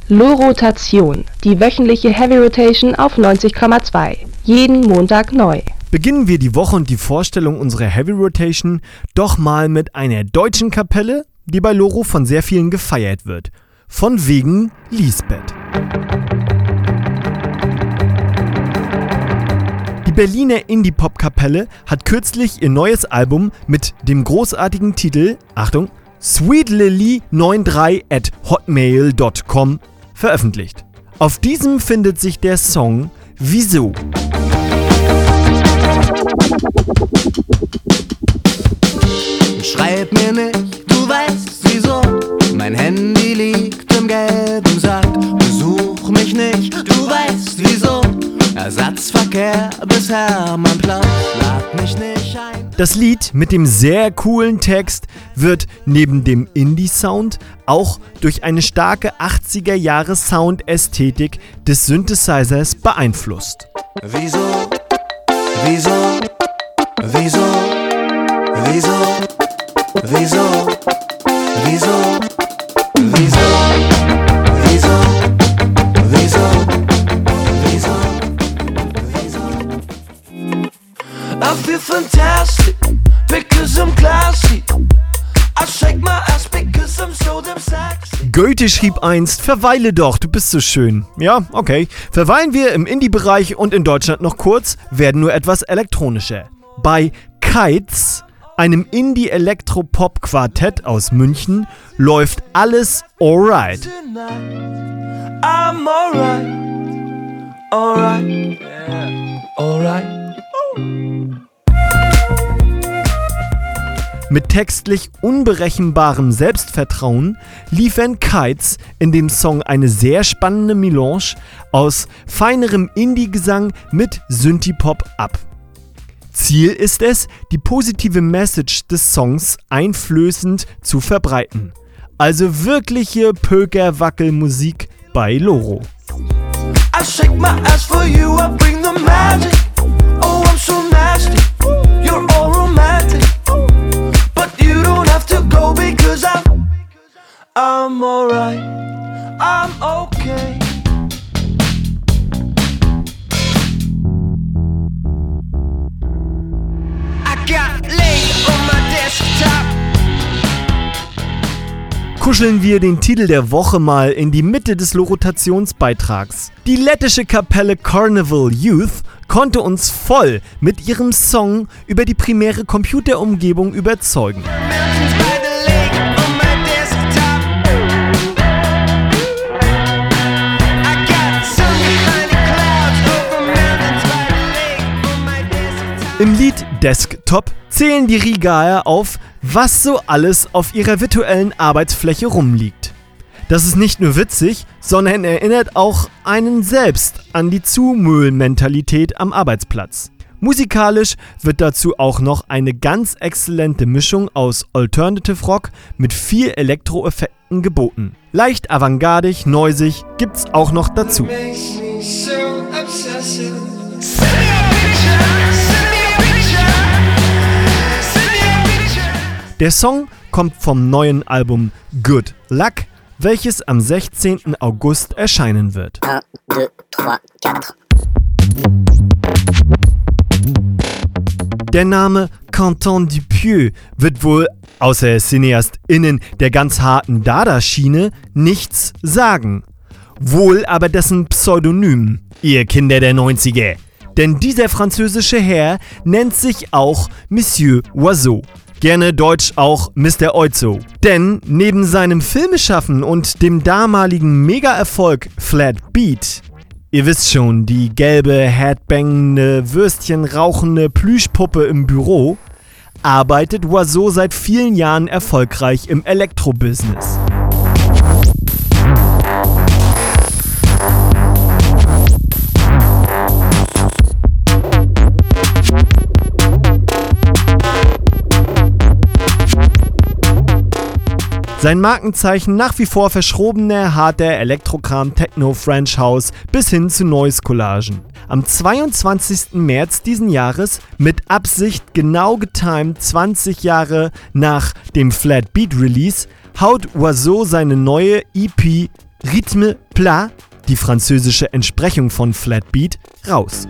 Lo-Rotation, die wöchentliche Heavy Rotation auf 90,2. Jeden Montag neu. Beginnen wir die Woche und die Vorstellung unserer Heavy Rotation doch mal mit einer deutschen Kapelle, die bei Loro von sehr vielen gefeiert wird. Von wegen Lisbeth. Die Berliner Indie-Pop-Kapelle hat kürzlich ihr neues Album mit dem großartigen Titel, Achtung, sweetlily93@hotmail.com veröffentlicht. Auf diesem findet sich der Song Wieso. Schreib mir nicht, du weißt wieso. Mein Handy liegt im gelben Sack. Besuch mich nicht, du weißt wieso. Ersatzverkehr bis Hermannplatz, lad mich nicht ein. Das Lied mit dem sehr coolen Text wird neben dem Indie-Sound auch durch eine starke 80er-Jahre-Soundästhetik des Synthesizers beeinflusst. Wieso, wieso, wieso, wieso, wieso, wieso, wieso, wieso, wieso, wieso, wieso. I feel fantastic because I'm classy. I shake my ass because I'm so damn sexy. Goethe schrieb einst, verweile doch, du bist so schön. Ja, okay. Verweilen wir im Indie-Bereich und in Deutschland noch kurz, werden nur etwas elektronischer. Bei Kites, einem Indie-Elektro-Pop-Quartett aus München, läuft alles alright. I'm alright, alright, alright. Mit textlich unberechenbarem Selbstvertrauen liefern Kites in dem Song eine sehr spannende Melange aus feinerem Indie-Gesang mit Synthie-Pop ab. Ziel ist es, die positive Message des Songs einflößend zu verbreiten. Also wirkliche Pöker-Wackel-Musik bei Loro. I shake my ass for you, I bring the magic. Oh, I'm so nasty, you're all romantic. But you don't have to go because I'm alright, I'm okay. I got laid on my desktop. Kuscheln wir den Titel der Woche mal in die Mitte des Lorotationsbeitrags. Die lettische Kapelle Carnival Youth konnte uns voll mit ihrem Song über die primäre Computerumgebung überzeugen. Im Lied Desktop zählen die Rigaer auf, was so alles auf ihrer virtuellen Arbeitsfläche rumliegt. Das ist nicht nur witzig, sondern erinnert auch einen selbst an die Zumüll-Mentalität am Arbeitsplatz. Musikalisch wird dazu auch noch eine ganz exzellente Mischung aus Alternative Rock mit viel Elektroeffekten geboten. Leicht avantgardig, noisig gibt's auch noch dazu. Der Song kommt vom neuen Album Good Luck, welches am 16. August erscheinen wird. 1, 2, 3, 4. Der Name Canton du Pieux wird wohl, außer CineastInnen der ganz harten Dada-Schiene, nichts sagen. Wohl aber dessen Pseudonym, ihr Kinder der 90er. Denn dieser französische Herr nennt sich auch Monsieur Oiseau. Gerne deutsch auch Mr. Oizo. Denn neben seinem Filmeschaffen und dem damaligen Mega-Erfolg Flat Beat, ihr wisst schon, die gelbe, headbangende, würstchenrauchende Plüschpuppe im Büro, arbeitet Oiseau seit vielen Jahren erfolgreich im Elektrobusiness. Sein Markenzeichen nach wie vor verschrobener, harter Elektrokram, Techno, French House bis hin zu Noise-Collagen. Am 22. März diesen Jahres, mit Absicht genau getimed 20 Jahre nach dem Flat Beat Release, haut Oiseau seine neue EP Rythme Plat, die französische Entsprechung von Flat Beat, raus.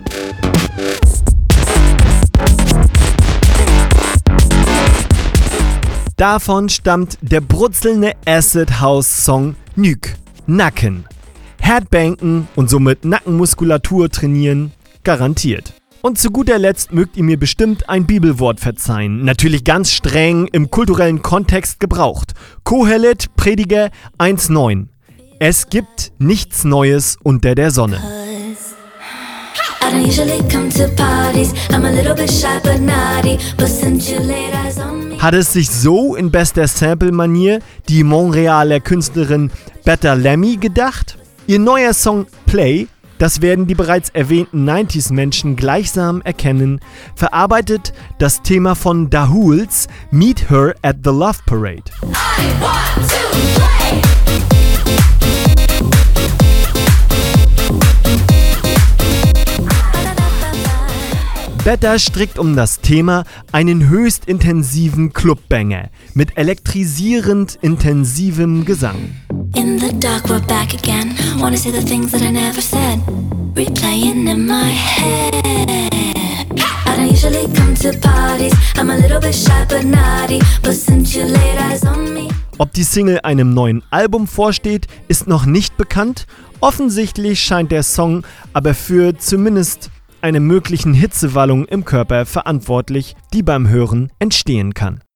Davon stammt der brutzelnde Acid House Song Nuke, Nacken. Headbanken und somit Nackenmuskulatur trainieren, garantiert. Und zu guter Letzt mögt ihr mir bestimmt ein Bibelwort verzeihen, natürlich ganz streng im kulturellen Kontext gebraucht. Kohelet, Prediger 1,9. Es gibt nichts Neues unter der Sonne. I don't usually come to parties. I'm a little bit shy but naughty. But since you laid eyes on me. Hat es sich so in bester Sample-Manier die Montrealer Künstlerin Betta Lemmy gedacht? Ihr neuer Song Play, das werden die bereits erwähnten 90s-Menschen gleichsam erkennen, verarbeitet das Thema von Dahuls Meet Her at the Love Parade. I want to play. Betta strickt um das Thema einen höchst intensiven Clubbanger mit elektrisierend intensivem Gesang. In the dark we're back again. Wanna say the things that I never said. Replaying in my head. I don't usually come to parties. I'm a little bit shy but naughty. But since you laid eyes on me. Ob die Single einem neuen Album vorsteht, ist noch nicht bekannt. Offensichtlich scheint der Song aber für zumindest eine möglichen Hitzewallung im Körper verantwortlich, die beim Hören entstehen kann.